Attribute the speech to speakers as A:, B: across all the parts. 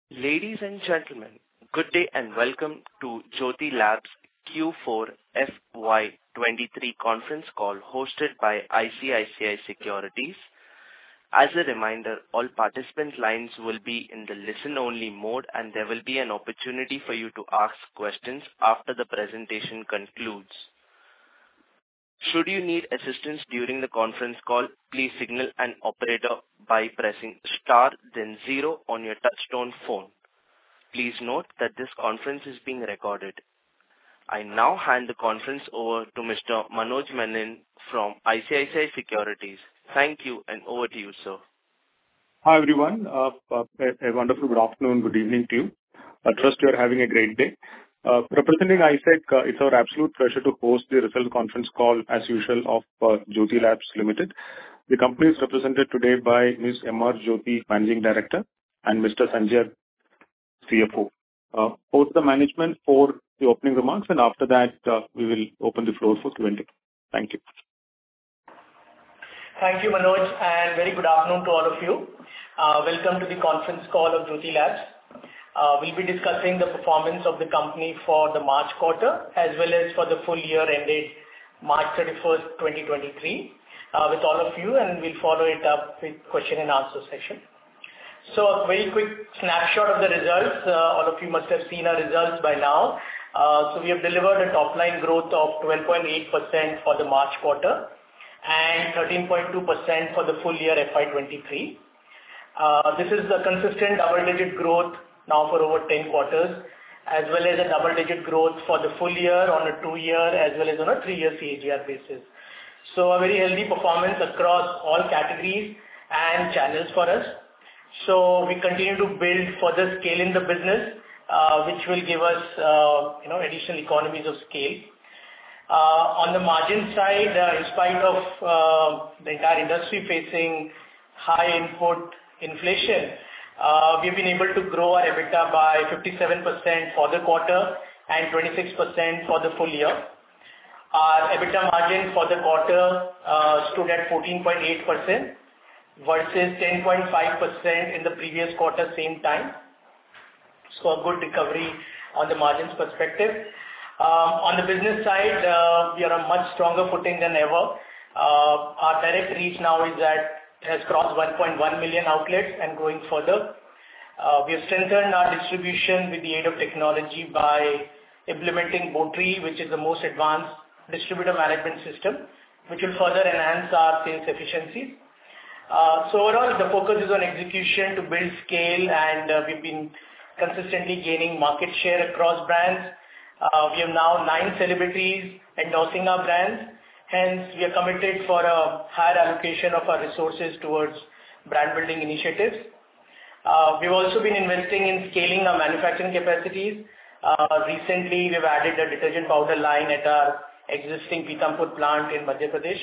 A: Ladies and gentlemen, good day and welcome to Jyothy Labs Q4 FY23 conference call hosted by ICICI Securities. As a reminder, all participant lines will be in the listen-only mode, and there will be an opportunity for you to ask questions after the presentation concludes. Should you need assistance during the conference call, please signal an operator by pressing star then 0 on your touchtone phone. Please note that this conference is being recorded. I now hand the conference over to Mr. Manoj Menon from ICICI Securities. Thank you, and over to you, sir.
B: Hi, everyone. A wonderful good afternoon, good evening to you. I trust you are having a great day. Representing ISEC, it's our absolute pleasure to host the result conference call as usual of Jyothy Labs Limited. The company is represented today by Ms. M.R. Jyothy, Managing Director, and Mr. Sanjay, CFO. Post the management for the opening remarks, and after that, we will open the floor for Q&A. Thank you.
C: Thank you, Manoj, and very good afternoon to all of you. Welcome to the conference call of Jyothy Labs. We'll be discussing the performance of the company for the March quarter as well as for the full year ended March 31st, 2023 with all of you, and we'll follow it up with question and answer session. So a very quick snapshot of the results. All of you must have seen our results by now. So we have delivered a top line growth of 12.8% for the March quarter and 13.2% for the full year FY23. This is a consistent double-digit growth now for over 10 quarters, as well as a double-digit growth for the full year on a 2-year as well as on a 3-year CAGR basis. So a very healthy performance across all categories and channels for us. So we continue to build further scale in the business, which will give us, additional economies of scale. On the margin side, in spite of the entire industry facing high input inflation, we've been able to grow our EBITDA by 57% for the quarter and 26% for the full year. Our EBITDA margin for the quarter stood at 14.8% versus 10.5% in the previous quarter, same time. So a good recovery on the margins perspective. On the business side, we are on much stronger footing than ever. Our direct reach now has crossed 1.1 million outlets and growing further. We have strengthened our distribution with the aid of technology by implementing Botri, which is the most advanced distributor management system, which will further enhance our sales efficiencies. So overall, the focus is on execution to build scale, and we've been consistently gaining market share across brands. We have now 9 celebrities endorsing our brands. Hence, we are committed for a higher allocation of our resources towards brand building initiatives. We've also been investing in scaling our manufacturing capacities. Recently, we've added a detergent powder line at our existing Pithampur plant in Madhya Pradesh.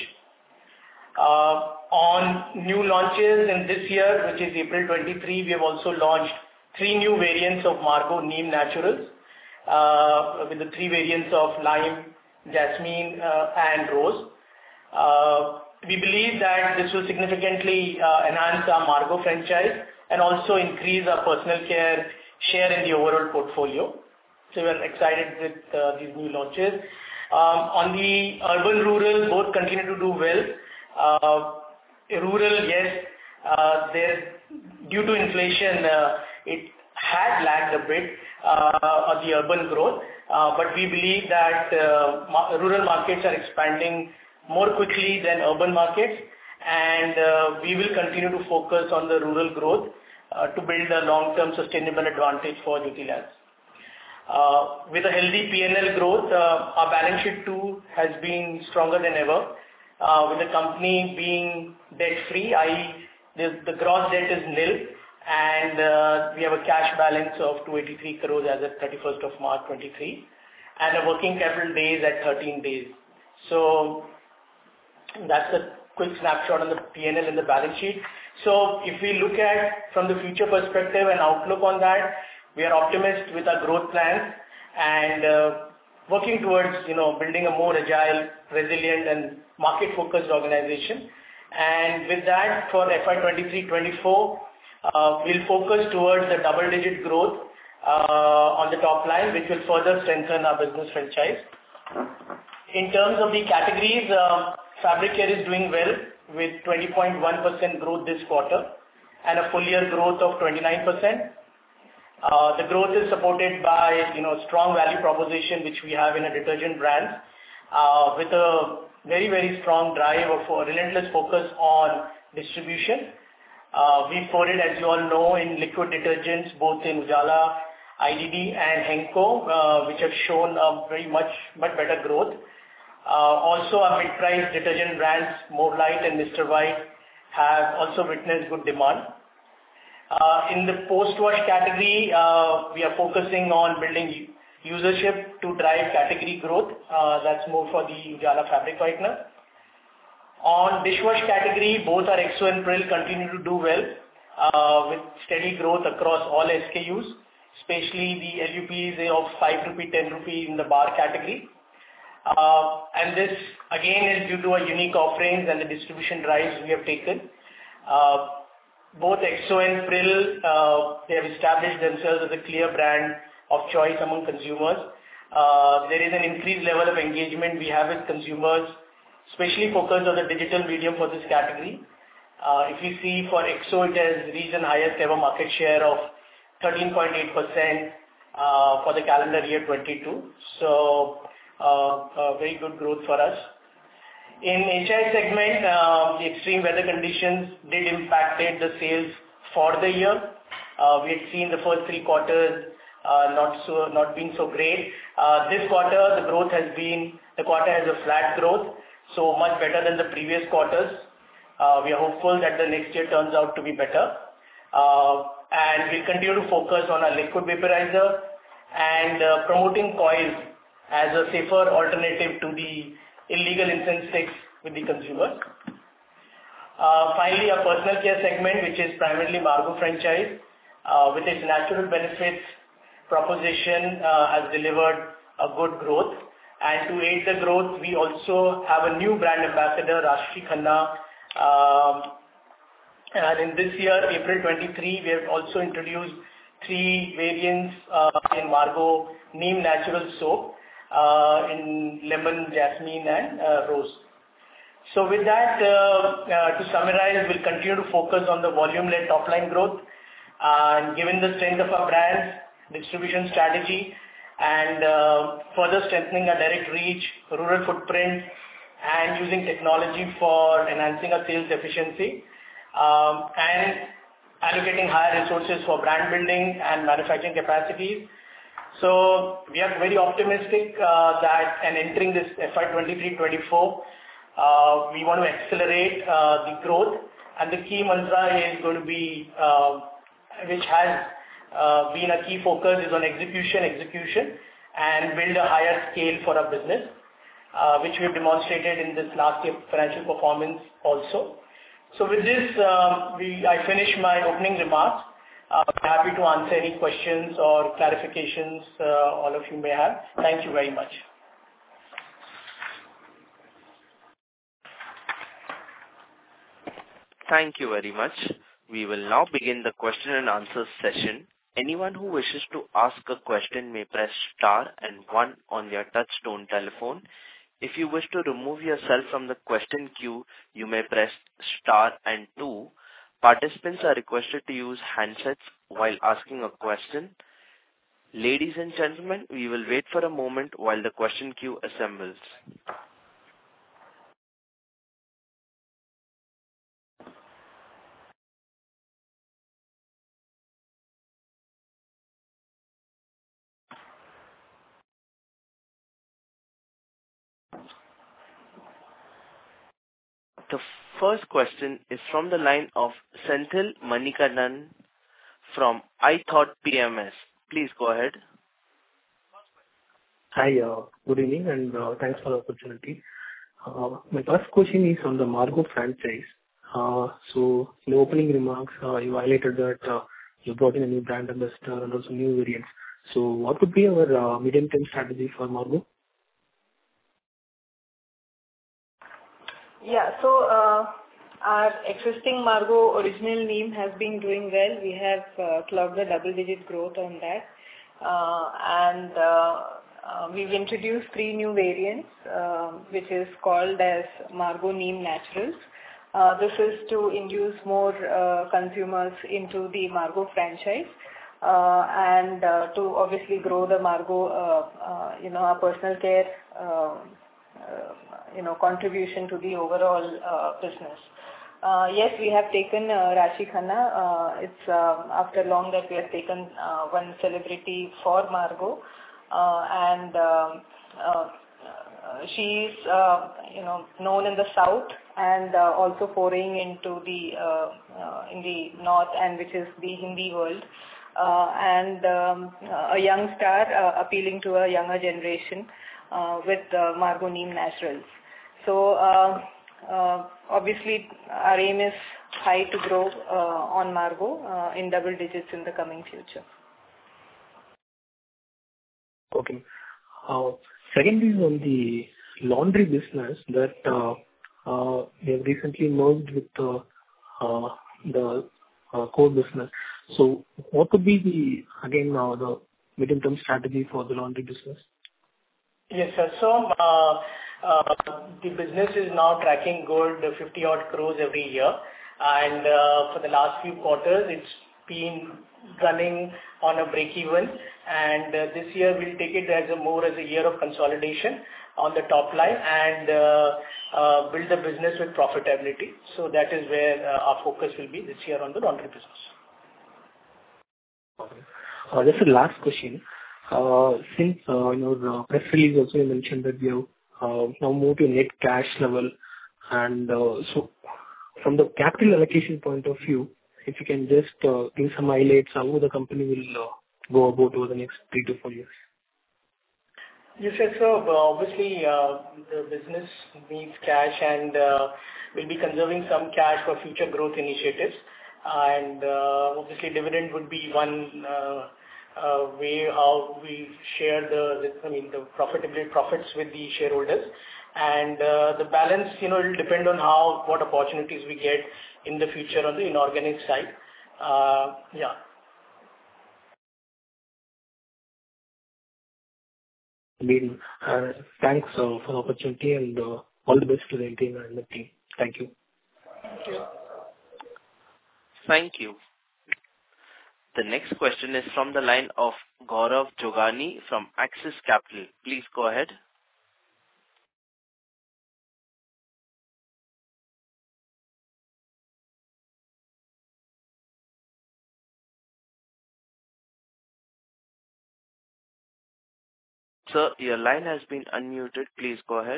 C: On new launches in this year, which is April 23, we have also launched 3 new variants of Margo Neem Naturals, with the 3 variants of lime, jasmine, and rose. We believe that this will significantly enhance our Margo franchise and also increase our personal care share in the overall portfolio. So we are excited with these new launches. On the urban-rural, both continue to do well. Rural, yes, due to inflation, it had lagged a bit on the urban growth, but we believe that rural markets are expanding more quickly than urban markets, and we will continue to focus on the rural growth to build a long-term sustainable advantage for Jyothy Labs. With a healthy P&L growth, our balance sheet too has been stronger than ever, with the company being debt-free, i.e., the gross debt is nil, and we have a cash balance of 283 crores as of 31st of March 2023, and a working capital days at 13 days. So that's a quick snapshot on the P&L and the balance sheet. So if we look at from the future perspective and outlook on that, we are optimistic with our growth plans and working towards, building a more agile, resilient, and market-focused organization. And with that, for FY23-24, we'll focus towards the double-digit growth on the top line, which will further strengthen our business franchise. In terms of the categories, fabric care is doing well with 20.1% growth this quarter and a full year growth of 29%. The growth is supported by, strong value proposition, which we have in a detergent brand, with a very, very strong drive of a relentless focus on distribution. We forwarded, as you all know, in liquid detergents, both in Ujala, IDD and Henko, which have shown a very much better growth. Also our mid-price detergent brands, More Light and Mr. White, have also witnessed good demand. In the post-wash category, we are focusing on building usership to drive category growth. That's more for the Ujala fabric whitener. On dishwash category, both our Exo and Pril continue to do well, with steady growth across all SKUs, especially the LUPs of 5 rupee, 10 rupee in the bar category. And this again is due to our unique offerings and the distribution drives we have taken. Both Exo and Pril, they have established themselves as a clear brand of choice among consumers. There is an increased level of engagement we have with consumers, especially focused on the digital medium for this category. If you see for Exo, it has reached the highest ever market share of 13.8% for the calendar year 22. So, very good growth for us. In HI segment, the extreme weather conditions did impacted the sales for the year. We had seen the first 3 quarters not being so great. This quarter, the quarter has a flat growth, so much better than the previous quarters. We are hopeful that the next year turns out to be better. And we'll continue to focus on our liquid vaporizer and promoting coils as a safer alternative to the illegal incense sticks with the consumers. Finally, our personal care segment, which is primarily Margo franchise, with its natural benefits proposition, has delivered a good growth. And to aid the growth, we also have a new brand ambassador, Rashmi Khanna. And in this year, April 23, we have also introduced 3 variants in Margo Neem Natural Soap, in lemon, jasmine and rose. So with that, to summarize, we'll continue to focus on the volume-led top-line growth. And given the strength of our brands, distribution strategy, and further strengthening our direct reach, rural footprint, and using technology for enhancing our sales efficiency, and allocating higher resources for brand building and manufacturing capacities. So we are very optimistic that and entering this FY 23-24, we want to accelerate the growth. And the key mantra is going to be, which has been a key focus, is on execution, and build a higher scale for our business, which we have demonstrated in this last year financial performance also. So with this, I finish my opening remarks. I'm happy to answer any questions or clarifications all of you may have. Thank you very much.
A: Thank you very much. We will now begin the question and answer session. Anyone who wishes to ask a question may press star and 1 on their touchtone telephone. If you wish to remove yourself from the question queue, you may press star and 2. Participants are requested to use handsets while asking a question. Ladies and gentlemen, we will wait for a moment while the question queue assembles. The first question is from the line of Senthil Manikandan from iThought PMS. Please go ahead.
D: Hi, good evening, and thanks for the opportunity. My first question is on the Margo franchise. So in the opening remarks, you highlighted that you brought in a new brand ambassador and also new variants. So what would be our medium-term strategy for Margo?
E: Yeah. So, Our existing Margo original neem has been doing well. We have clocked a double-digit growth on that. We've introduced 3 new variants, which is called as Margo Neem Naturals. This is to induce more consumers into the Margo franchise and to obviously grow the Margo, our personal care, contribution to the overall business. Yes, we have taken Rashi Khanna. It's after long that we have taken one celebrity for Margo, and she's known in the south and also foraying into the in the north, and which is the Hindi world, and a young star appealing to a younger generation with Margo Neem Naturals. So obviously our aim is high to grow on Margo in double digits in the coming future.
D: Okay. Secondly, on the laundry business that we have recently merged with the core business. So what would be the medium-term strategy for the laundry business?
C: Yes, sir. So the business is now tracking good 50 odd crores every year, and for the last few quarters it's been running on a break even, and this year we'll take it as a year of consolidation on the top line and build the business with profitability. So that is where our focus will be this year on the laundry business.
D: Okay. Just a last question. Since the press release also mentioned that we have now moved to net cash level, and so from the capital allocation point of view, if you can just give some highlights how the company will go about over the next 3 to 4 years.
C: You said so. Obviously, the business needs cash, and we'll be conserving some cash for future growth initiatives. And obviously, dividend would be one way how we share the profits with the shareholders. And the balance, will depend on what opportunities we get in the future on the inorganic side. Yeah.
D: Thanks for the opportunity, and all the best to the team and the team. Thank you.
C: Thank you.
A: Thank you. The next question is from the line of Gaurav Jogani from Axis Capital. Please go ahead. Sir, your line has been unmuted. Please go ahead.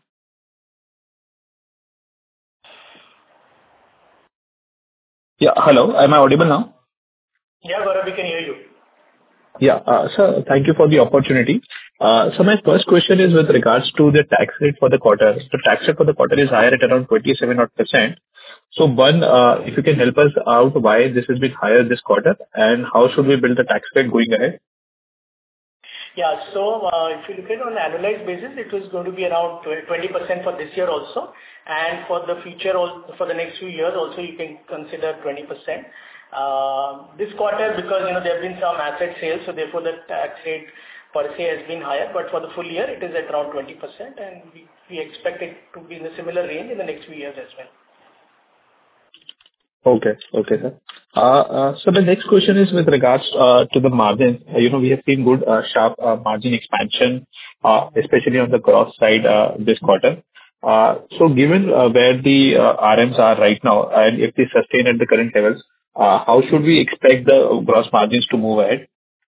F: Yeah, hello. Am I audible now?
C: Yeah, Gaurav, we can hear you.
F: Yeah, sir, thank you for the opportunity. So my first question is with regards to the tax rate for the quarter. The tax rate for the quarter is higher at around 27%. So one, if you can help us out why this has been higher this quarter, and how should we build the tax rate going ahead?
C: Yeah. So, if you look at it on an annualized basis, it was going to be around 20% for this year also, and for the future, for the next few years also, you can consider 20%. This quarter, because there have been some asset sales, so therefore the tax rate per se has been higher. But for the full year, it is at around 20%, and we expect it to be in a similar range in the next few years as well.
F: Okay, sir. So the next question is with regards to the margin. We have seen good sharp margin expansion, especially on the gross side this quarter. So given where the RMs are right now, and if they sustain at the current levels, how should we expect the gross margins to move ahead?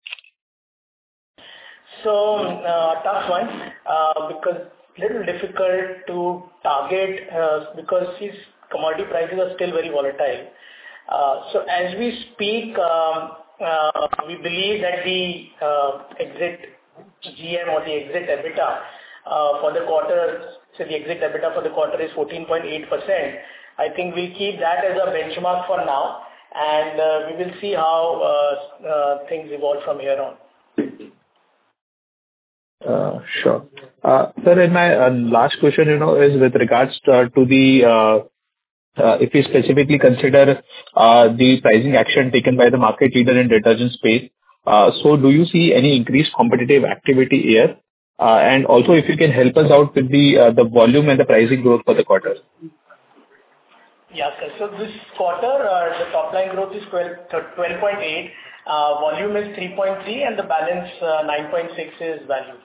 C: So, tough one, because little difficult to target, because these commodity prices are still very volatile. So as we speak, we believe that the exit GM or the exit EBITDA for the quarter, so the exit EBITDA for the quarter is 14.8%. I think we'll keep that as a benchmark for now, and we will see how things evolve from here on.
F: Sure. Sir, and my last question, is with regards to the if we specifically consider the pricing action taken by the market leader in detergent space, so do you see any increased competitive activity here? And also, if you can help us out with the volume and the pricing growth for the quarter.
C: Yeah, sir. So this quarter, the top line growth is 12.8, volume is 3.3, and the balance 9.6 is value.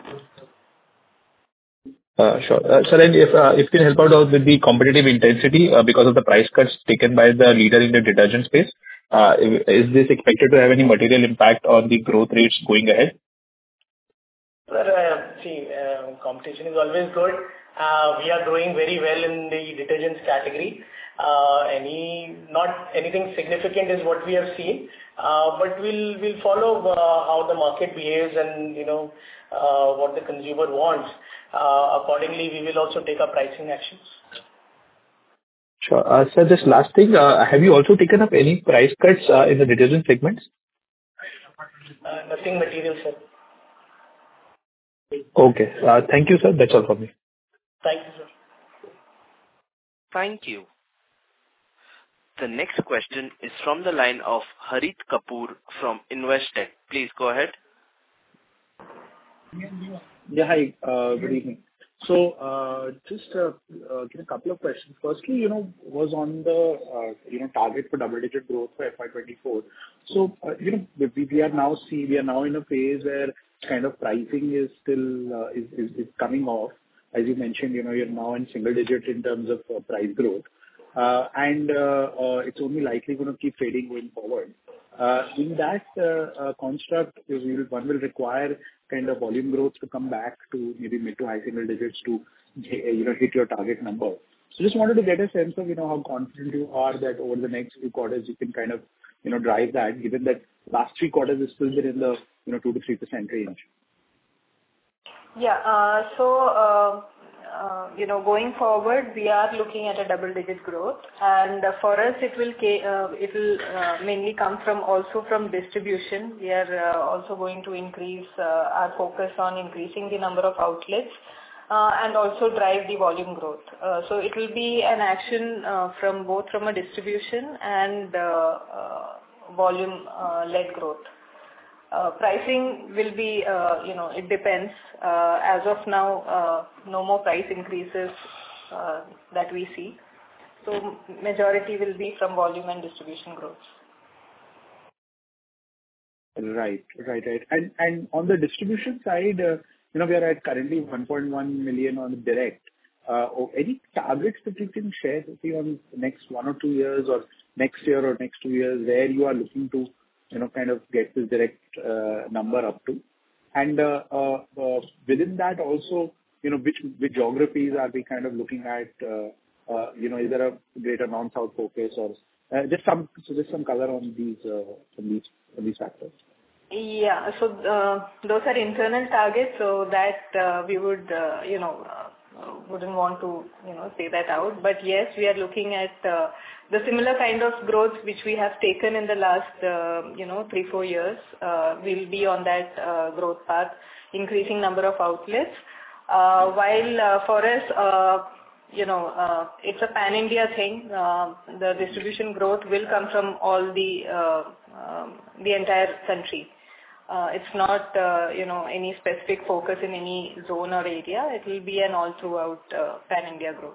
F: Sure. Sir, and if you can help out with the competitive intensity because of the price cuts taken by the leader in the detergent space, is this expected to have any material impact on the growth rates going ahead?
C: Sir, competition is always good. We are growing very well in the detergents category. Not anything significant is what we have seen, but we'll follow how the market behaves and, what the consumer wants. Accordingly, we will also take our pricing actions.
F: Sure. Sir, just last thing, have you also taken up any price cuts in the detergent segments?
C: Nothing material, sir.
F: Okay. Thank you, sir. That's all from me.
C: Thank you, sir.
A: Thank you. The next question is from the line of Harit Kapoor from Investec. Please go ahead.
G: Yeah, hi. Good evening. So, just a couple of questions. Firstly, was on the target for double-digit growth for FY24. So, we are now in a phase where kind of pricing is still is coming off. As you mentioned, you're now in single digit in terms of price growth. And it's only likely going to keep fading going forward. In that construct, one will require kind of volume growth to come back to maybe mid to high single digits to hit your target number. So just wanted to get a sense of how confident you are that over the next few quarters you can kind of drive that, given that last 3 quarters is still been in the 2 to 3% range.
E: Yeah. Going forward, we are looking at a double-digit growth, and for us, it will mainly come from distribution. We are also going to increase our focus on increasing the number of outlets and also drive the volume growth. So it will be an action from a distribution and volume led growth. Pricing will be, it depends. As of now, no more price increases that we see. So majority will be from volume and distribution growth.
G: Right. And on the distribution side, we are at currently 1.1 million on direct. Any targets that you can share with me on the next 1 or 2 years, or next year or next 2 years, where you are looking to kind of get this direct number up to? And within that also, which geographies are we kind of looking at? Is there a greater non-south focus, or just some color on these factors?
E: Yeah. So those are internal targets, so that we wouldn't want to say that out. But yes, we are looking at the similar kind of growth which we have taken in the last 3-4 years. We'll be on that growth path, increasing number of outlets. While for us, it's a pan-India thing. The distribution growth will come from all the entire country. It's not any specific focus in any zone or area. It will be an all throughout pan-India growth.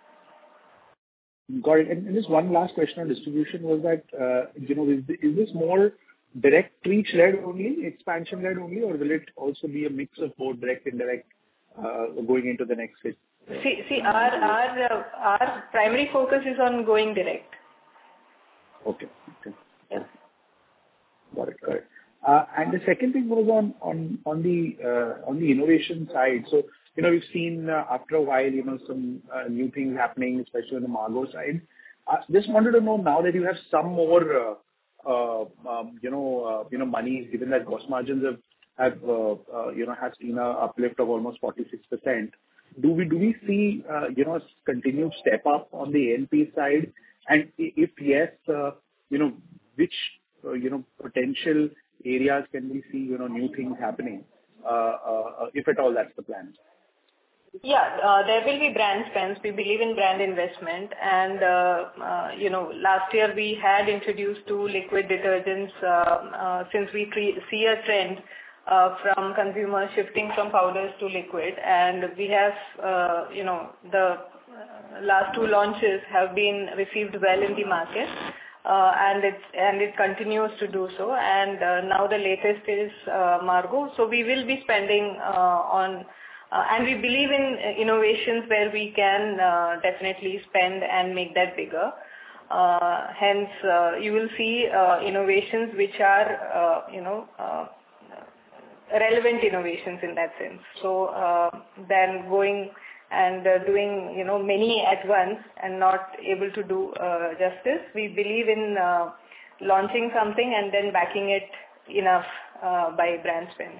G: Got it. And just one last question on distribution was that, is this more direct reach led only, expansion led only, or will it also be a mix of both direct and indirect going into the next phase?
E: See, our primary focus is on going direct.
G: Okay.
E: Yeah.
G: Got it. And the second thing was on the innovation side. So, we've seen after a while, some new things happening, especially on the Margo side. Just wanted to know, now that you have some more, money, given that gross margins have seen a uplift of almost 46%. Do we see, continued step up on the A&P side? And if yes, which, potential areas can we see, new things happening, if at all that's the plan?
E: Yeah, there will be brand spends. We believe in brand investment, and last year we had introduced 2 liquid detergents since we see a trend from consumers shifting from powders to liquid, and we have the last 2 launches have been received well in the market, and it continues to do so. And now the latest is Margo. So we will be spending on. And we believe in innovations where we can definitely spend and make that bigger. Hence, you will see innovations which are, relevant innovations in that sense. So then going and doing, many at once and not able to do justice, we believe in launching something and then backing it enough by brand spends.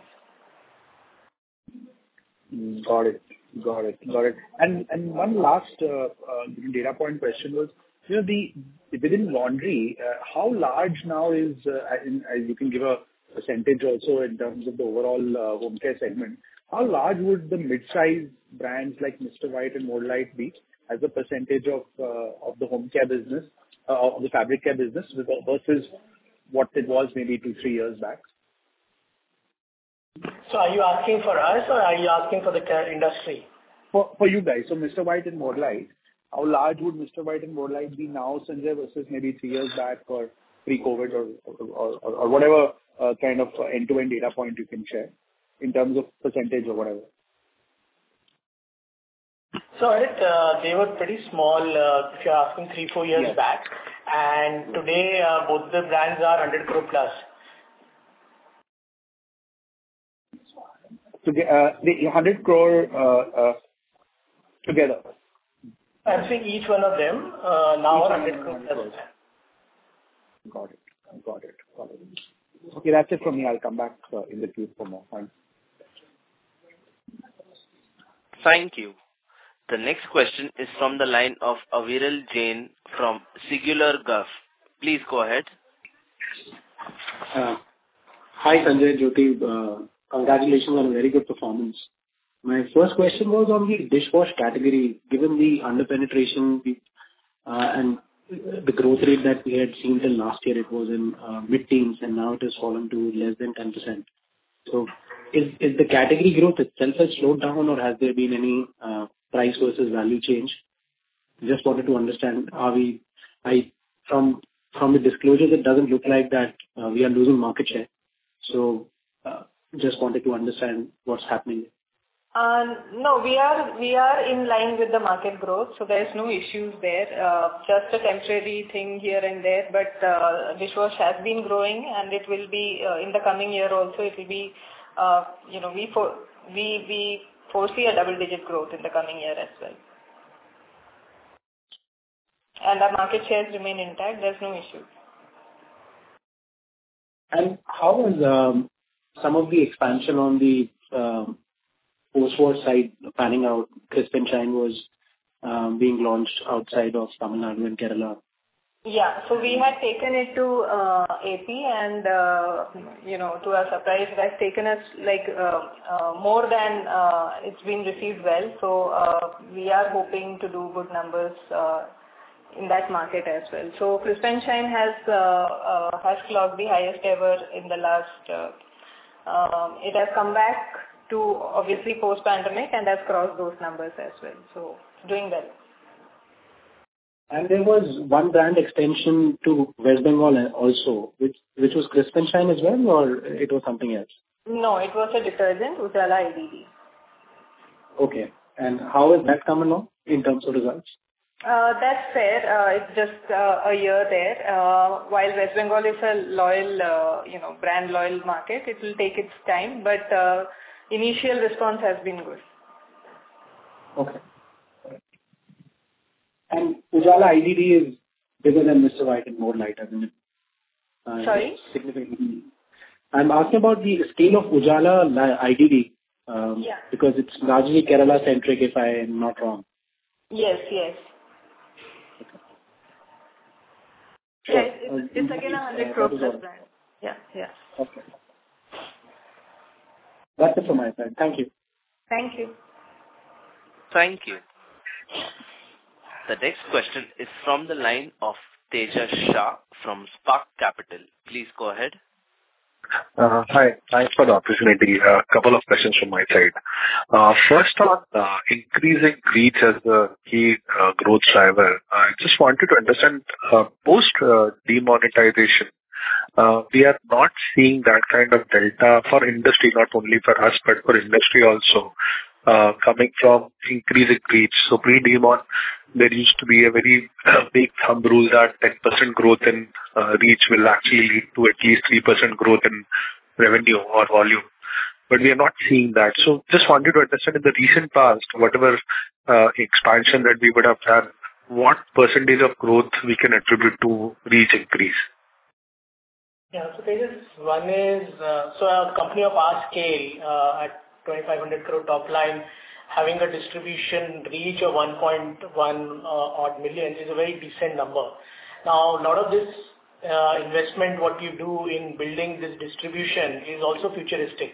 G: Got it. And one last data point question was, within laundry, how large now is, you can give a percentage also in terms of the overall home care segment, how large would the mid-size brands like Mr. White and More Light be as a percentage of the home care business, of the fabric care business versus what it was maybe 2-3 years back?
C: So are you asking for us or are you asking for the industry?
G: For you guys. So Mr. White and More Light, how large would Mr. White and More Light be now, Sanjay, versus maybe 3 years back or pre-COVID or whatever kind of end-to-end data point you can share in terms of percentage or whatever?
C: So they were pretty small if you're asking 3-4 years back, and today both the brands are 100 crore plus.
G: So the 100 crore together.
C: I'm saying each one of them now 100 crore plus.
G: Got it. Okay, that's it from me. I'll come back in the queue for more. Thanks.
A: Thank you. The next question is from the line of Aviral Jain from Singular Gulf. Please go ahead.
H: Hi Sanjay, Jyoti. Congratulations on a very good performance. My first question was on the dishwash category. Given the under-penetration and the growth rate that we had seen till last year, it was in mid-teens, and now it has fallen to less than 10%. So is the category growth itself has slowed down, or has there been any price versus value change? Just wanted to understand, from the disclosures, it doesn't look like that we are losing market share. So just wanted to understand what's happening.
E: No, we are in line with the market growth, so there's no issues there. Just a temporary thing here and there, but dishwash has been growing, and it will be in the coming year also. It will be, we foresee a double-digit growth in the coming year as well. And our market shares remain intact. There's no issue.
H: And how is some of the expansion on the post-wash side panning out? Crisp and Shine was being launched outside of Tamil Nadu and Kerala.
E: Yeah, so we had taken it to AP, and to our surprise, it has taken us more than it's been received well. So we are hoping to do good numbers in that market as well. So Crisp and Shine has clocked the highest ever in the last. It has come back to obviously post-pandemic and has crossed those numbers as well. So doing well.
H: And there was one brand extension to West Bengal also, which was Crisp and Shine as well, or it was something else?
E: No, it was a detergent, Ujala IDD.
H: Okay. And how has that come along in terms of results?
E: That's fair. It's just a year there. While West Bengal is a loyal, brand loyal market, it will take its time, but initial response has been good.
H: Okay. And Ujala IDD is bigger than Mr. White and More Light, isn't it?
E: Sorry?
H: Significantly. I'm asking about the scale of Ujala IDD because it's largely Kerala-centric, if I am not wrong.
E: Yes.
H: Okay.
E: Yes, it's again 100 crore plus brand. Yeah.
H: Okay. That's it from my side. Thank you.
E: Thank you.
A: Thank you. The next question is from the line of Tejas Shah from Spark Capital. Please go ahead.
I: Hi. Thanks for the opportunity. A couple of questions from my side. First on increasing reach as the key growth driver. I just wanted to understand, post demonetization, we are not seeing that kind of delta for industry, not only for us, but for industry also, coming from increasing reach. So pre-demon, there used to be a very big thumb rule that 10% growth in reach will actually lead to at least 3% growth in revenue or volume. But we are not seeing that. So just wanted to understand in the recent past, whatever expansion that we would have done, what percentage of growth we can attribute to reach increase?
C: Yeah. So Tejas, one is, so a company of our scale, at 2,500 crore top line, having a distribution reach of 1.1 odd million is a very decent number. Now, a lot of this investment, what you do in building this distribution is also futuristic.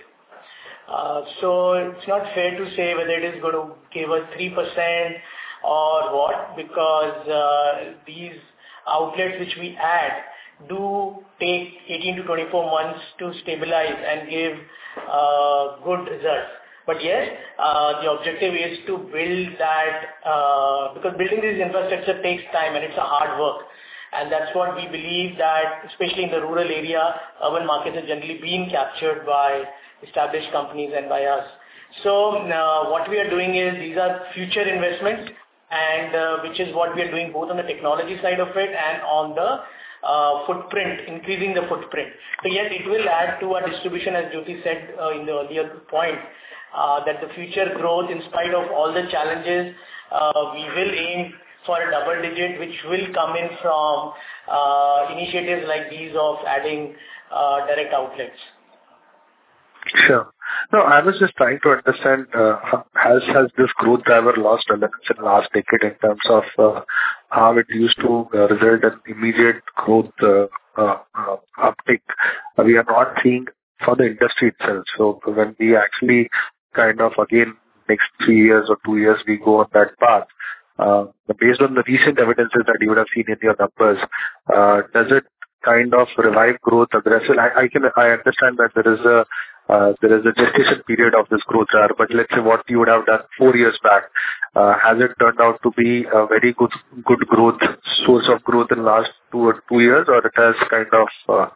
C: So it's not fair to say whether it is going to give us 3% or what, because these outlets which we add do take 18 to 24 months to stabilize and give good results. But yes, the objective is to build that, because building this infrastructure takes time and it's a hard work. And that's what we believe, that especially in the rural area, urban markets are generally being captured by established companies and by us. So what we are doing is, these are future investments, and which is what we are doing both on the technology side of it and on the footprint, increasing the footprint. So yes, it will add to our distribution, as Jyoti said in the earlier point, that the future growth, in spite of all the challenges, we will aim for a double digit, which will come in from initiatives like these of adding direct outlets.
I: Sure. No, I was just trying to understand, has this growth driver lost relevance in the last decade in terms of how it used to result in immediate growth uptick? We are not seeing for the industry itself. So when we actually kind of, again, next 3 years or 2 years, we go on that path, based on the recent evidences that you would have seen in your numbers, does it kind of revive growth aggressive? I understand that there is a gestation period of this growth driver, but let's say what you would have done 4 years back, has it turned out to be a very good growth, source of growth in the last 2 years, or it has kind of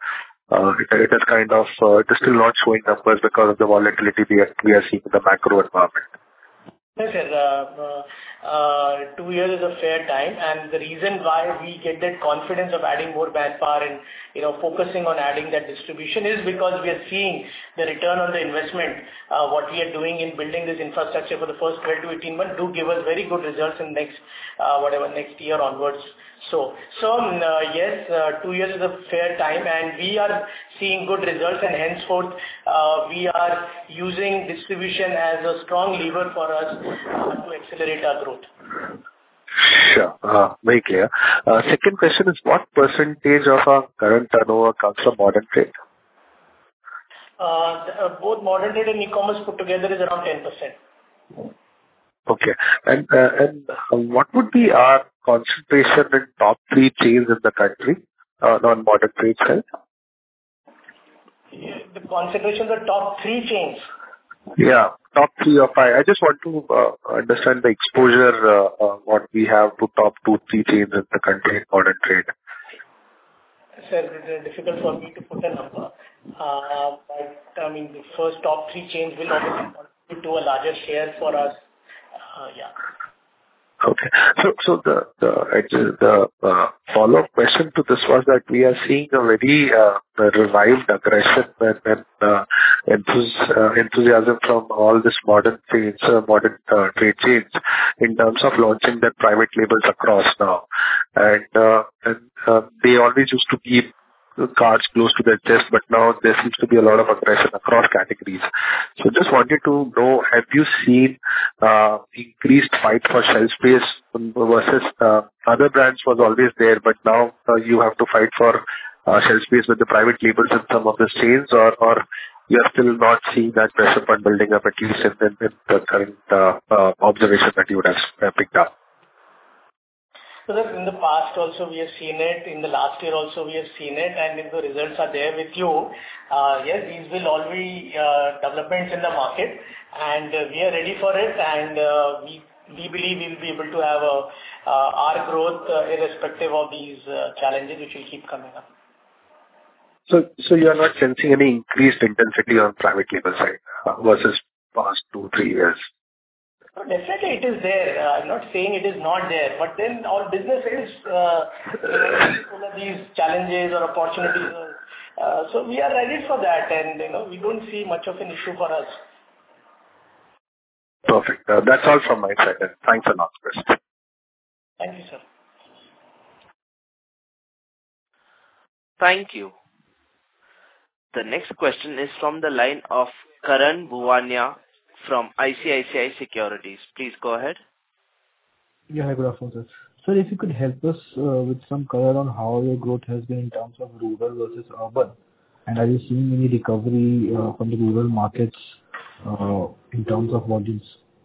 I: it is still not showing numbers because of the volatility we are seeing in the macro environment?
C: Yes, sir. 2 years is a fair time, and the reason why we get that confidence of adding more manpower and focusing on adding that distribution is because we are seeing the return on the investment. What we are doing in building this infrastructure for the first 12 to 18 months do give us very good results in next year onwards. So yes, 2 years is a fair time, and we are seeing good results, and henceforth we are using distribution as a strong lever for us to accelerate our growth.
I: Sure. Very clear. Second question is, what percentage of our current turnover comes from modern trade?
C: Both modern trade and e-commerce put together is around 10%.
I: Okay. And what would be our concentration in top 3 chains in the country on modern trade side?
C: The concentration of the top 3 chains?
I: Yeah, top 3 or 5. I just want to understand the exposure what we have to top 2, 3 chains in the country in modern trade.
C: Sir, it is difficult for me to put a number. But I mean, the first top 3 chains will obviously contribute to a larger share for us. Yeah.
I: Okay. So the follow-up question to this was that we are seeing a very revived aggression and enthusiasm from all this modern trade chains in terms of launching their private labels across now. And they always used to keep cards close to their chest, but now there seems to be a lot of aggression across categories. So just wanted to know, have you seen increased fight for shelf space versus other brands was always there, but now you have to fight for shelf space with the private labels in some of the chains, or you are still not seeing that pressure point building up, at least in the current observation that you would have picked up?
C: So that in the past also we have seen it, in the last year also we have seen it, and if the results are there with you, yes, these will all be developments in the market, and we are ready for it, and we believe we will be able to have our growth irrespective of these challenges which will keep coming up.
I: So you are not sensing any increased intensity on private label side versus past 2-3 years?
C: No, definitely it is there. I'm not saying it is not there, but then our business is full of these challenges or opportunities. So we are ready for that, and we don't see much of an issue for us.
I: Perfect. That's all from my side. Thanks a lot, Chris.
C: Thank you, sir.
A: Thank you. The next question is from the line of Karan Bhuwania from ICICI Securities. Please go ahead.
J: Yeah, hi, good afternoon, sir. Sir, if you could help us with some color on how your growth has been in terms of rural versus urban, and are you seeing any recovery from the rural markets in terms of volumes?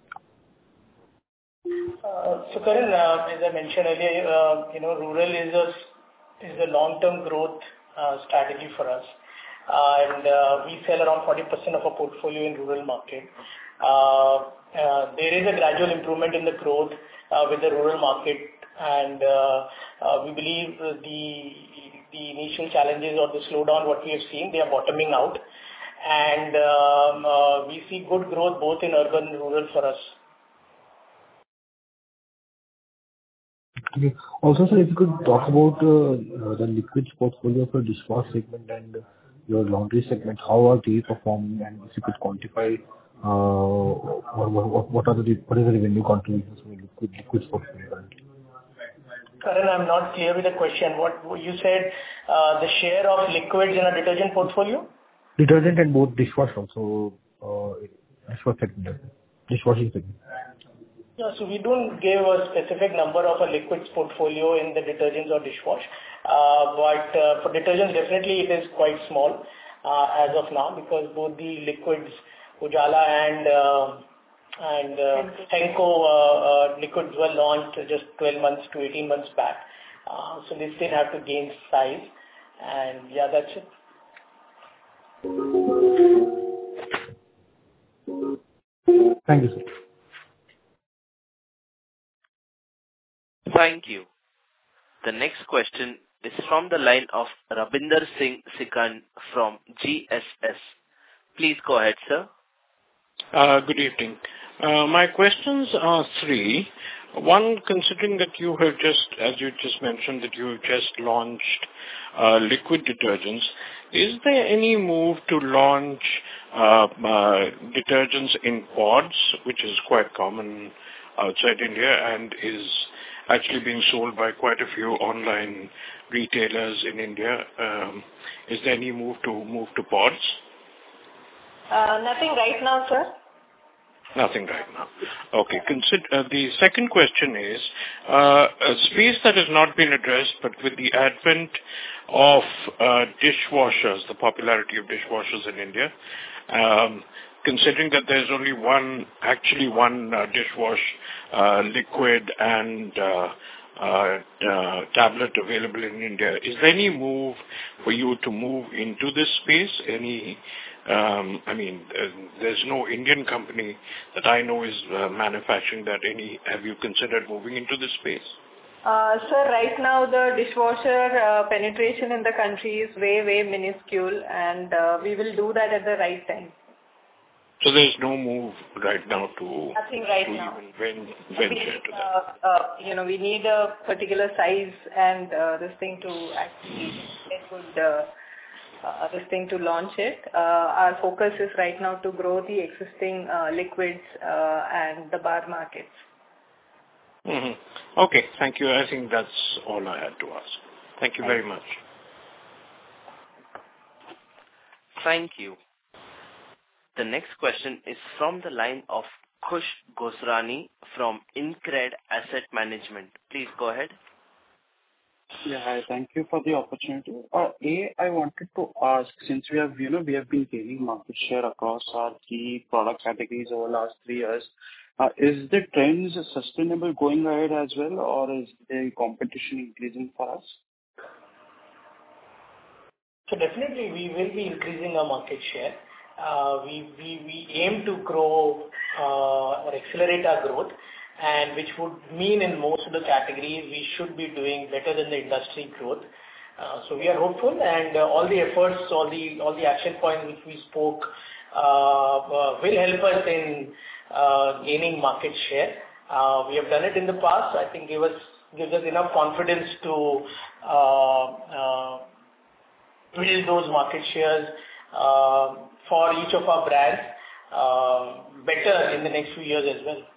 C: So Karan, as I mentioned earlier, rural is a long-term growth strategy for us, and we sell around 40% of our portfolio in rural market. There is a gradual improvement in the growth with the rural market, and we believe the initial challenges or the slowdown what we have seen, they are bottoming out, and we see good growth both in urban and rural for us.
J: Okay. Also, sir, if you could talk about the liquids portfolio for dishwash segment and your laundry segment, how are they performing, and if you could quantify what is the revenue contributions from liquids portfolio currently?
C: Karan, I'm not clear with the question. What you said, the share of liquids in a detergent portfolio?
J: Detergent and both dishwash also, dishwashing segment.
C: Yeah, so we don't give a specific number of a liquids portfolio in the detergents or dishwash, but for detergents definitely it is quite small as of now, because both the liquids, Ujala and Henko liquids were launched just 12 months to 18 months back, so they still have to gain size, and yeah, that's it.
J: Thank you, sir.
A: Thank you. The next question is from the line of Rabinder Singh Sikand from GSS. Please go ahead, sir.
K: Good evening. My questions are three. One, considering that you have just, as you just mentioned, that you have just launched liquid detergents, is there any move to launch detergents in pods, which is quite common outside India and is actually being sold by quite a few online retailers in India? Is there any move to pods?
E: Nothing right now, sir.
K: Nothing right now. Okay. The second question is a space that has not been addressed, but with the advent of dishwashers, the popularity of dishwashers in India, considering that there's only one dishwash liquid and tablet available in India, is there any move for you to move into this space? There's no Indian company that I know is manufacturing that. Have you considered moving into this space?
E: Sir, right now the dishwasher penetration in the country is way minuscule, and we will do that at the right time.
K: So there's no move right now to...
E: Nothing right now.
K: Even venture to that.
E: We need a particular size and this thing to actually get good... this thing to launch it. Our focus is right now to grow the existing liquids and the bar markets.
K: Mm-hmm. Okay, thank you. I think that's all I had to ask. Thank you very much.
A: Thank you. The next question is from the line of Khush Gosrani from InCred Asset Management. Please go ahead.
G: Yeah, hi. Thank you for the opportunity. I wanted to ask, since we have been gaining market share across our key product categories over the last 3 years, is the trends sustainable going ahead as well, or is the competition increasing for us?
C: So definitely we will be increasing our market share. We aim to grow or accelerate our growth, and which would mean in most of the categories we should be doing better than the industry growth. So we are hopeful, and all the efforts, all the action points which we spoke will help us in gaining market share. We have done it in the past. I think gives us enough confidence to build those market shares for each of our brands better in the next few years as well.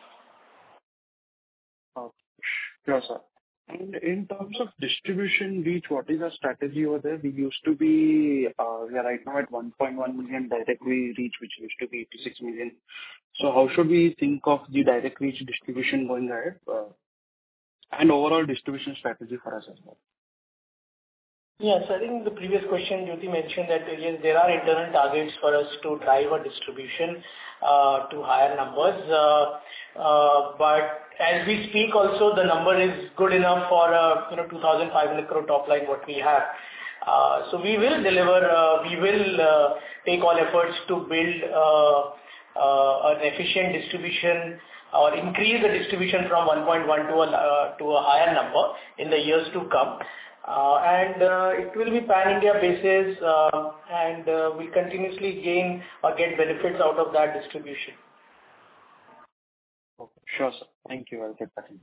G: Sure, sir. And in terms of distribution reach, what is our strategy over there? We used to be, we are right now at 1.1 million direct reach, which used to be 86 million. So how should we think of the direct reach distribution going ahead, and overall distribution strategy for us as well?
C: Yes, I think the previous question, Jyoti mentioned that yes, there are internal targets for us to drive our distribution to higher numbers. But as we speak, also the number is good enough for 2,500 crore top line what we have. So we will deliver. We will take all efforts to build an efficient distribution or increase the distribution from 1.1 to a higher number in the years to come. And it will be pan-India basis, and we'll continuously gain or get benefits out of that distribution.
G: Okay. Sure, sir. Thank you. I'll get back in.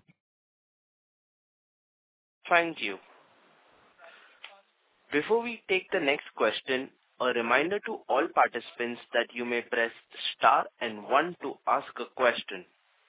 A: Thank you. Before we take the next question, a reminder to all participants that you may press star and 1 to ask a question.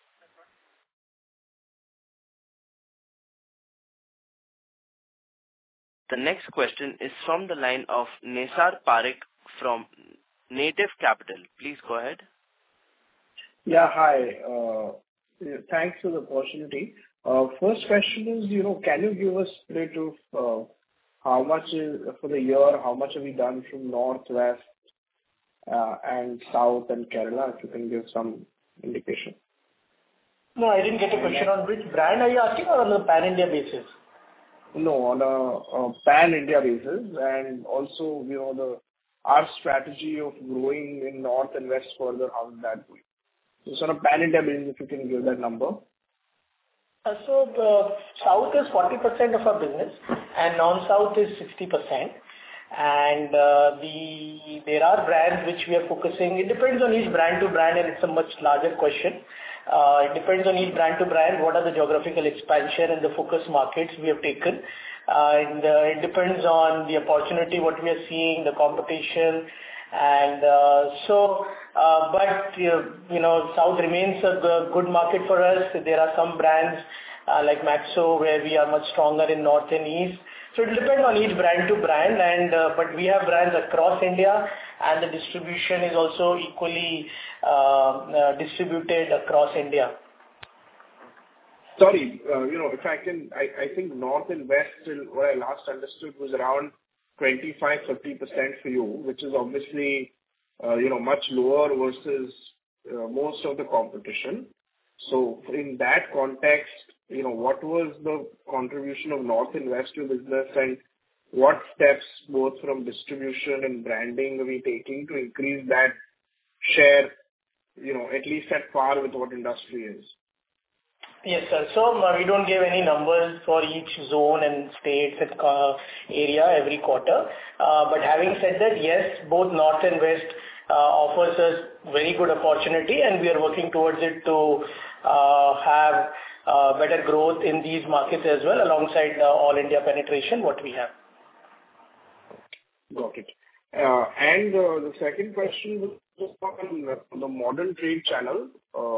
A: The next question is from the line of Nisar Parekh from Native Capital. Please go ahead.
L: Yeah, hi. Thanks for the opportunity. First question is, can you give us split of how much is for the year, how much have we done from North, West, and South and Kerala, if you can give some indication?
C: No, I didn't get a question. On which brand are you asking, or on the pan-India basis?
L: No, on a pan-India basis, and also, our strategy of growing in North and West further, how is that going? So on a pan-India basis, if you can give that number.
C: So the South is 40% of our business, and non-South is 60%. And there are brands which we are focusing. It depends on each brand to brand, and it's a much larger question. It depends on each brand to brand, what are the geographical expansion and the focus markets we have taken. And it depends on the opportunity, what we are seeing, the competition. And South remains a good market for us. There are some brands like Maxo, where we are much stronger in North and East. So it depends on each brand to brand, but we have brands across India, and the distribution is also equally distributed across India.
L: Sorry, if I can, I think North and West, what I last understood was around 25-30% for you, which is obviously, much lower versus most of the competition. So in that context, what was the contribution of North and West to business, and what steps, both from distribution and branding, are we taking to increase that share, at least at par with what industry is?
C: Yes, sir. So we don't give any numbers for each zone and states and area every quarter. But having said that, yes, both North and West offers us very good opportunity, and we are working towards it to have better growth in these markets as well, alongside all India penetration, what we have.
L: Got it. And the second question was on the modern trade channel.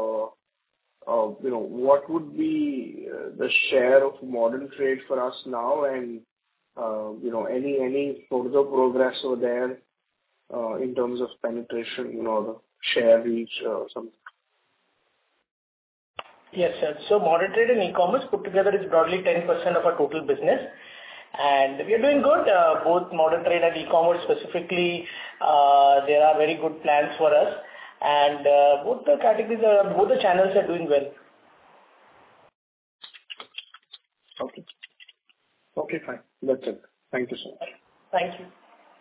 L: What would be the share of modern trade for us now, and any further progress over there in terms of penetration, the share reach or something?
C: Yes, sir. So modern trade and e-commerce put together is broadly 10% of our total business. And we are doing good, both modern trade and e-commerce specifically. There are very good plans for us. And both the channels are doing well.
L: Okay. Okay, fine. That's it. Thank you, sir.
C: Thank you.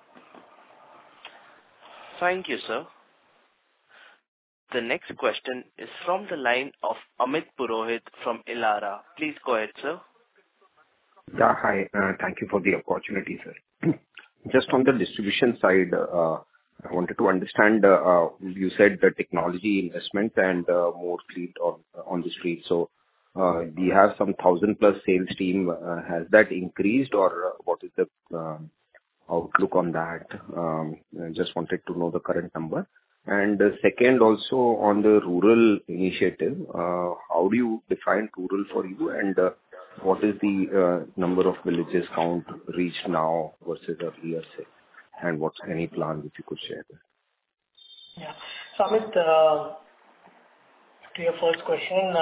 A: Thank you, sir. The next question is from the line of Amit Purohit from Elara. Please go ahead, sir.
M: Yeah, hi. Thank you for the opportunity, sir. Just on the distribution side, I wanted to understand, you said the technology investment and more fleet on the street. So, we have some 1,000+ sales team. Has that increased, or what is the outlook on that? I just wanted to know the current number. And second, also on the rural initiative, how do you define rural for you, and what is the number of villages count reached now versus earlier, say, and what's any plan if you could share that?
C: Yeah. So, Amit, to your first question,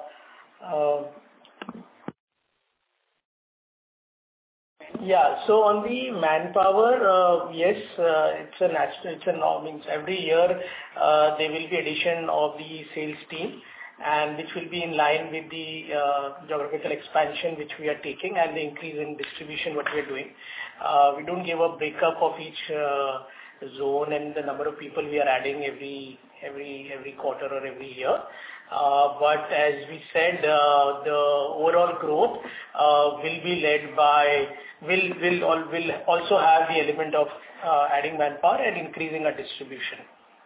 C: yeah. So on the manpower, yes, it's a norm. Means every year there will be addition of the sales team, and which will be in line with the geographical expansion which we are taking and the increase in distribution what we are doing. We don't give a breakup of each zone and the number of people we are adding every quarter or every year. But as we said, the overall growth will be led by will also have the element of adding manpower and increasing our distribution.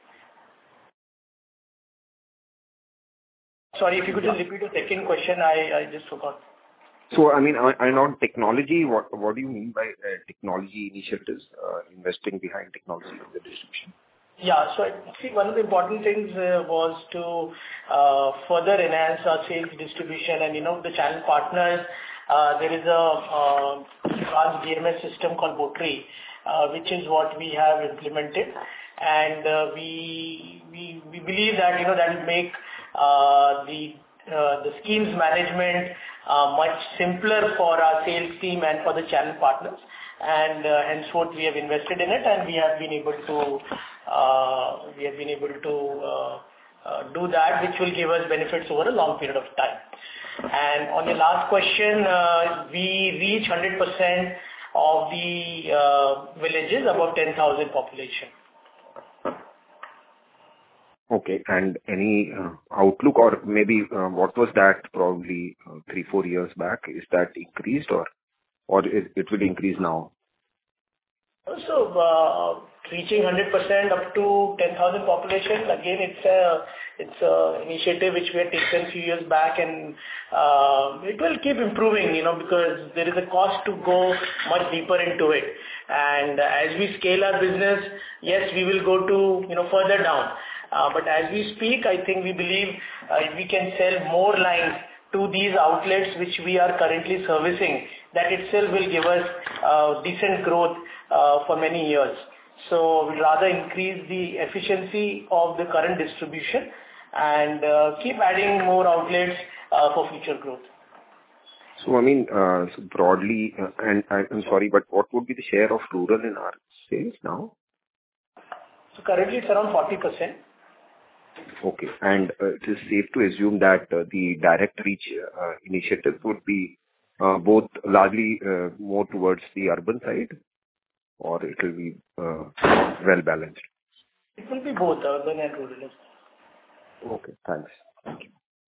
C: Sorry, if you could just repeat the second question, I just forgot.
M: So, I mean, and on technology, what do you mean by technology initiatives, investing behind technology in the distribution?
C: Yeah. So I think one of the important things was to further enhance our sales distribution and, the channel partners. There is a advanced DMS system called Botri, which is what we have implemented. And we believe that, that will make the schemes management much simpler for our sales team and for the channel partners. And henceforth we have invested in it, and we have been able to do that, which will give us benefits over a long period of time. And on the last question, we reach 100% of the villages above 10,000 population.
M: Okay. And any outlook, or maybe what was that probably 3-4 years back? Is that increased, or it will increase now?
C: So reaching 100% up to 10,000 population, again, it's a initiative which we had taken a few years back, and it will keep improving, because there is a cost to go much deeper into it. And as we scale our business, yes, we will go to, further down. But as we speak, I think we believe if we can sell more lines to these outlets which we are currently servicing, that itself will give us decent growth for many years. So we'd rather increase the efficiency of the current distribution and keep adding more outlets for future growth.
M: So, I mean, so broadly, and I'm sorry, but what would be the share of rural in our sales now?
C: So currently it's around 40%.
M: Okay. And it is safe to assume that the direct reach initiative would be both largely more towards the urban side, or it will be well balanced?
C: It will be both urban and rural.
M: Okay, thanks. Thank you.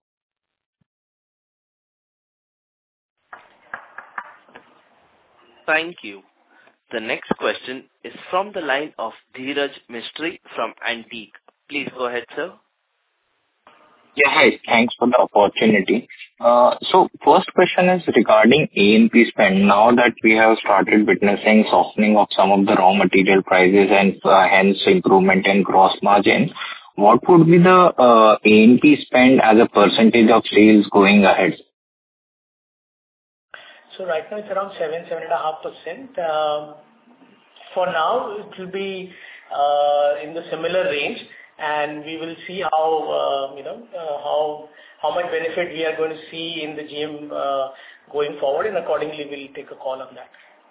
A: Thank you. The next question is from the line of Dheeraj Mistry from Antique. Please go ahead, sir.
N: Yeah, hi. Thanks for the opportunity. So first question is regarding A&P spend. Now that we have started witnessing softening of some of the raw material prices and hence improvement in gross margin, what would be the A&P spend as a percentage of sales going ahead?
C: So right now it's around 7.5%. For now, it will be in the similar range. and we will see how much benefit we are going to see in the GM going forward, and accordingly we'll take a call on that.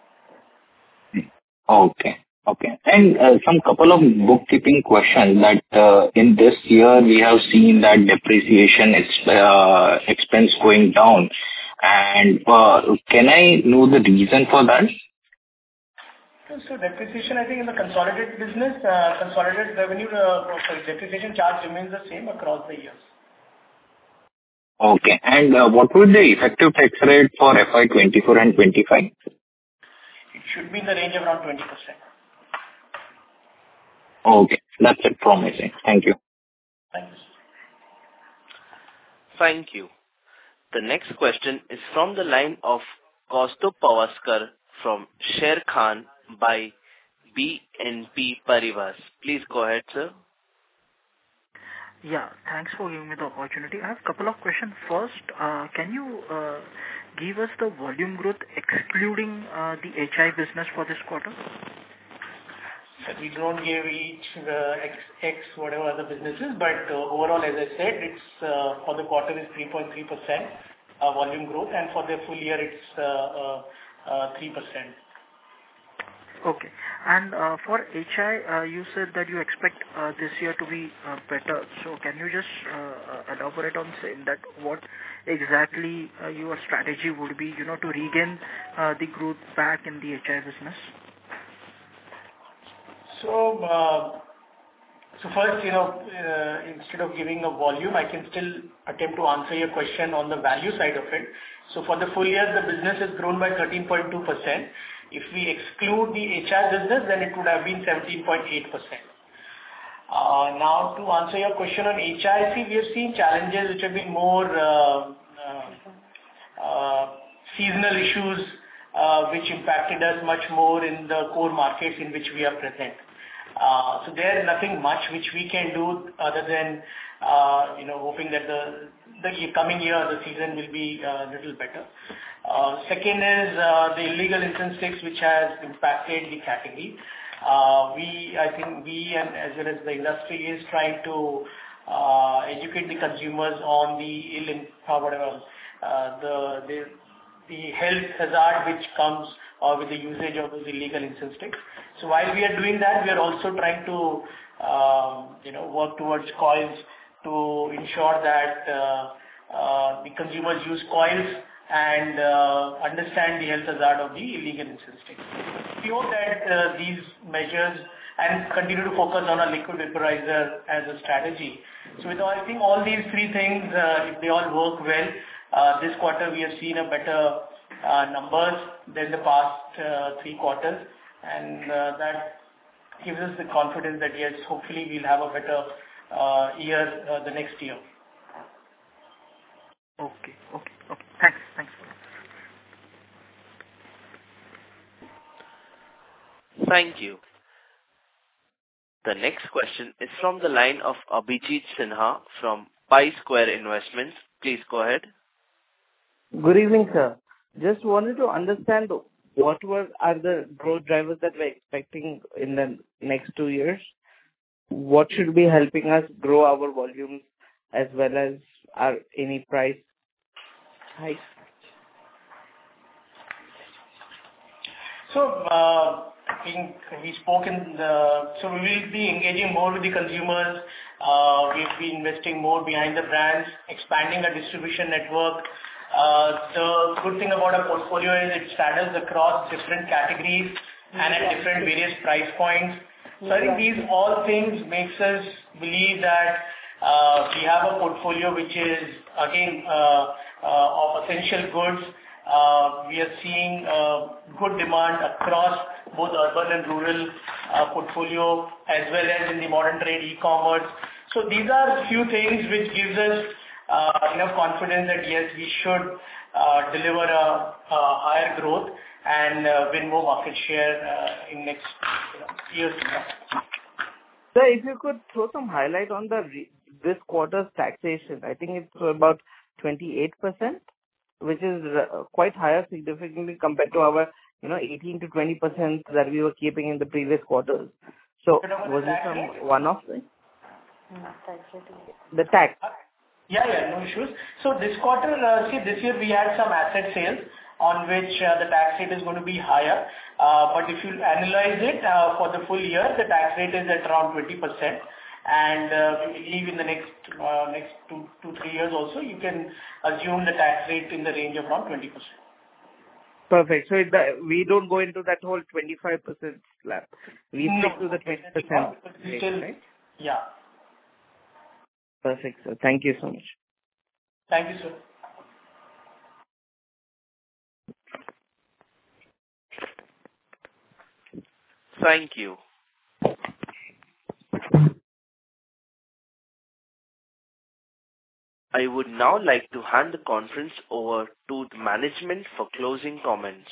N: Okay. And some couple of bookkeeping questions that in this year we have seen that depreciation expense going down, and can I know the reason for that?
C: So depreciation, I think in the consolidated business, consolidated revenue, depreciation charge remains the same across the years.
N: Okay. And what would the effective tax rate for FY24 and 25?
C: It should be in the range of around 20%.
N: Okay. That's it. Promising. Thank you.
C: Thanks.
A: Thank you. The next question is from the line of Kaustubh Pawaskar from Sharekhan by BNP Paribas. Please go ahead, sir.
O: Yeah, thanks for giving me the opportunity. I have a couple of questions. First, can you give us the volume growth excluding the HI business for this quarter?
C: We don't give each X whatever other businesses, but overall, as I said, it's for the quarter is 3.3% volume growth, and for the full year it's 3%.
O: Okay. And for HI, you said that you expect this year to be better. So can you just elaborate on saying that what exactly your strategy would be, to regain the growth back in the HI business?
C: So first, instead of giving a volume, I can still attempt to answer your question on the value side of it. So for the full year, the business has grown by 13.2%. If we exclude the HI business, then it would have been 17.8%. Now, to answer your question on HI, we have seen challenges which have been more seasonal issues, which impacted us much more in the core markets in which we are present. So there is nothing much which we can do other than hoping that the coming year the season will be a little better. Second is the illegal incense sticks, which has impacted the category. I think we and as well as the industry is trying to educate the consumers on the health hazard which comes with the usage of those illegal incense sticks. So while we are doing that, we are also trying to work towards coils to ensure that the consumers use coils and understand the health hazard of the illegal incense sticks. We hope that these measures and continue to focus on a liquid vaporizer as a strategy. So with I think all these three things, if they all work well, this quarter we have seen a better numbers than the past 3 quarters, and that gives us the confidence that yes, hopefully we'll have a better year the next year.
O: Okay. Thanks.
A: Thank you. The next question is from the line of Abhijit Sinha from Pi Square Investments. Please go ahead.
P: Good evening, sir. Just wanted to understand what are the growth drivers that we're expecting in the next 2 years? What should be helping us grow our volumes as well as any price hikes?
C: So, I think we spoke so we will be engaging more with the consumers. We'll be investing more behind the brands, expanding our distribution network. The good thing about our portfolio is it straddles across different categories and at different various price points. So I think these all things makes us believe that we have a portfolio which is again of essential goods. We are seeing good demand across both urban and rural portfolio as well as in the modern trade e-commerce. So these are a few things which gives us enough confidence that yes, we should deliver a higher growth and win more market share in next years to come.
P: Sir, if you could throw some highlight on this quarter's taxation. I think it's about 28%, which is quite higher significantly compared to our 18 to 20% that we were keeping in the previous quarters. So was it some one-off thing? The tax.
C: Yeah, no issues. So this quarter, this year we had some asset sales on which the tax rate is going to be higher. But if you analyze it for the full year, the tax rate is at around 20%. And we believe in the next 2-3 years also, you can assume the tax rate in the range of around 20%.
P: Perfect. So we don't go into that whole 25% slab. We stick to the 20% rate, right?
C: Yeah.
P: Perfect, sir. Thank you so much.
C: Thank you, sir.
A: Thank you. I would now like to hand the conference over to the management for closing comments.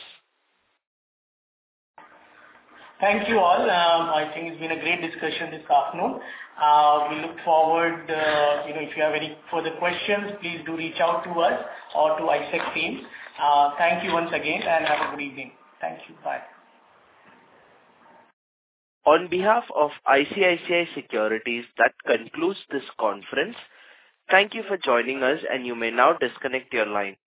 C: Thank you all. I think it's been a great discussion this afternoon. We look forward, if you have any further questions, please do reach out to us or to ISEC team. Thank you once again and have a good evening. Thank you. Bye.
A: On behalf of ICICI Securities, that concludes this conference. Thank you for joining us, and you may now disconnect your line.